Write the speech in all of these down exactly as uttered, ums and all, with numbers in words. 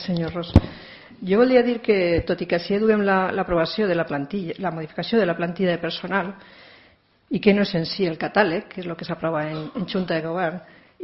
Senyor Ros. Jo volia dir que, tot i que així duem l'aprovació de la plantilla, la modificació de la plantilla de personal, i que no és en si el catàleg, que és el que s'aprova en, en Junta de Govern,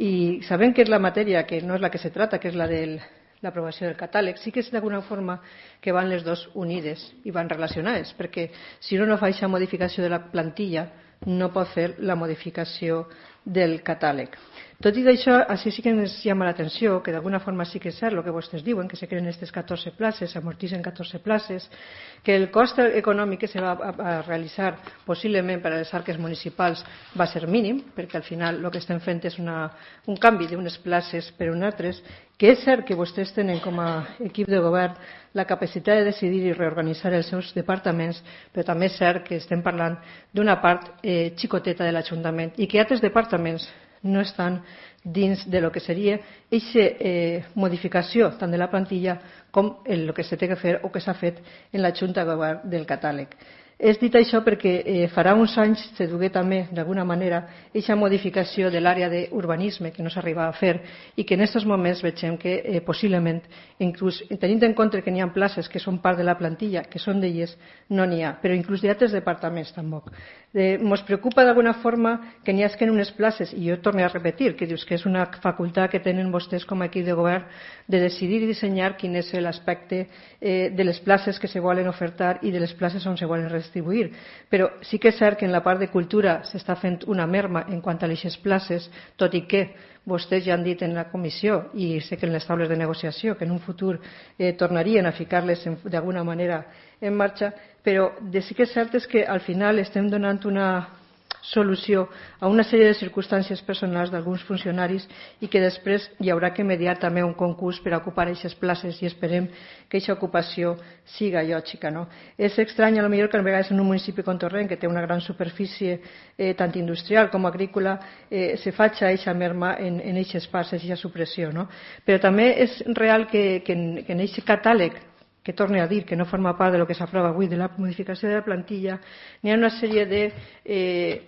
i sabem que és la matèria que no és la que se trata, que és la de l'aprovació del catàleg, sí que és d'alguna forma que van les dues unides i van relacionades, perquè si no no fa aquesta modificació de la plantilla, no pot fer la modificació del catàleg. Tot i això, així sí que ens llama l'atenció, que d'alguna forma sí que és cert el que vostès diuen, que se creen aquestes catorze places, s'amortitzen catorze places, que el cost econòmic que se va a realitzar possiblement per a les arques municipals va ser mínim, perquè al final el que estem fent és una, un canvi d'unes places per unes altres, que és cert que vostès tenen com a equip de govern la capacitat de decidir i reorganitzar els seus departaments, però també és cert que estem parlant d'una part eh, xicoteta de l'Ajuntament i que altres departaments no estan dins de lo que seria aquesta eh, modificació tant de la plantilla com el que se té que fer o que s'ha fet en la Junta de Govern del catàleg. És dit això perquè eh, farà uns anys se dugué també d'alguna manera aquesta modificació de l'àrea d'urbanisme que no s'arriba a fer i que en aquests moments veiem que eh, possiblement, inclús tenint en compte que n'hi ha places que són part de la plantilla, que són d'elles, no n'hi ha, però inclús d'altres departaments tampoc. Ens eh, preocupa d'alguna forma que n'hi hagi unes places, i jo torno a repetir, que dius que és una facultat que tenen vostès com a equip de govern de decidir i dissenyar quin és l'aspecte eh, de les places que se volen ofertar i de les places on se volen distribuir. Però sí que és cert que en la part de cultura s'està fent una merma en quant a aquestes places, tot i que vostès ja han dit en la comissió i sé que en les taules de negociació que en un futur eh, tornarien a ficar-les d'alguna manera en marxa, però de sí que és cert és que al final estem donant una solució a una sèrie de circumstàncies personals d'alguns funcionaris i que després hi haurà que mediar també un concurs per a ocupar aquestes places i esperem que aquesta ocupació siga lògica. No? És estrany, potser que a vegades en un municipi com Torrent, que té una gran superfície eh, tant industrial com agrícola, eh, se faci aquesta merma en aquestes parts, aquesta supressió. No? Però també és real que, que en aquest catàleg, que torne a dir que no forma part de lo que s'aprova avui de la modificació de la plantilla, n'hi ha una sèrie de eh,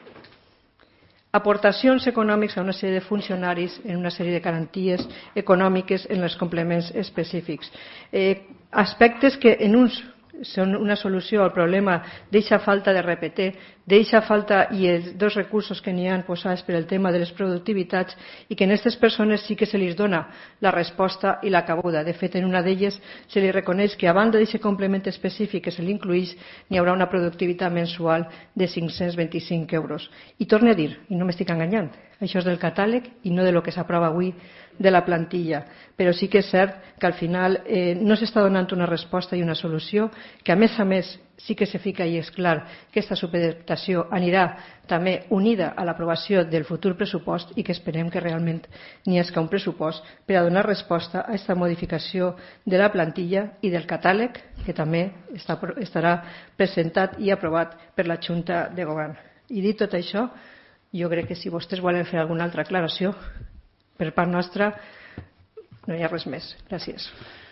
aportacions econòmiques a una sèrie de funcionaris en una sèrie de garanties econòmiques en els complements específics. Eh, aspectes que en uns són una solució al problema d'aquesta falta de repetir, d'aquesta falta i els dos recursos que n'hi ha posats per el tema de les productivitats i que a aquestes persones sí que se li dona la resposta i la cabuda. De fet, en una d'elles se li reconeix que a banda d'aquest complement específic que se li incluïx, n'hi haurà una productivitat mensual de cinc-cents vint-i-cinc euros. I torno a dir, i no m'estic enganyant, això és del catàleg i no de lo que s'aprova avui de la plantilla, però sí que és cert que al final eh, no s'està donant una resposta i una solució, que a més a més sí que se fica i és clar que aquesta supeditació anirà també unida a l'aprovació del futur pressupost i que esperem que realment n'hi hagi un pressupost per a donar resposta a aquesta modificació de la plantilla i del catàleg que també està, estarà presentat i aprovat per la Junta de Govern. I dit tot això, jo crec que si vostès volen fer alguna altra aclaració, per part nostra no hi ha res més. Gràcies.